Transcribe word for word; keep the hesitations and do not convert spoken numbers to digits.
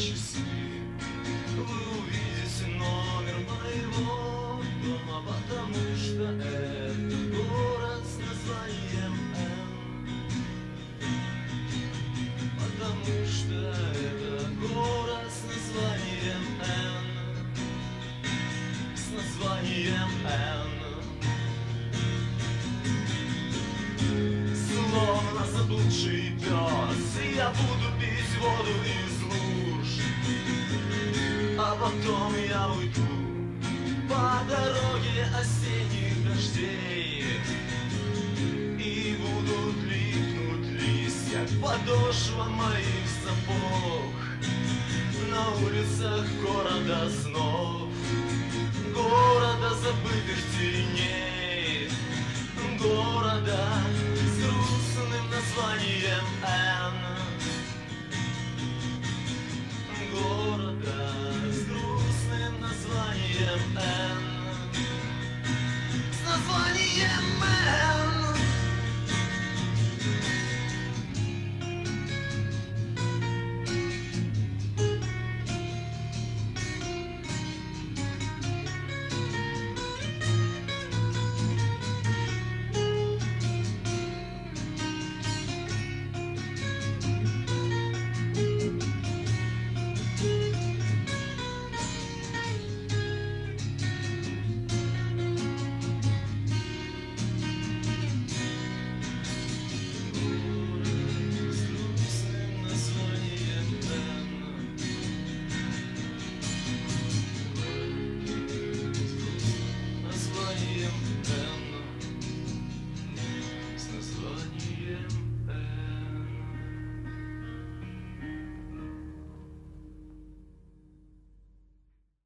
часы вы увидите номер моего дома, потому что это город с названием Н. Потому что это город с названием Н. С названием Н. Словно заблудший пес я буду пить воду из луж, а потом я уйду по дороге осенних дождей, и будут липнуть листья к подошвам моих сапог на улицах города снов, города забытых теней, города с грустным названием Н. Города с грустным названием Н.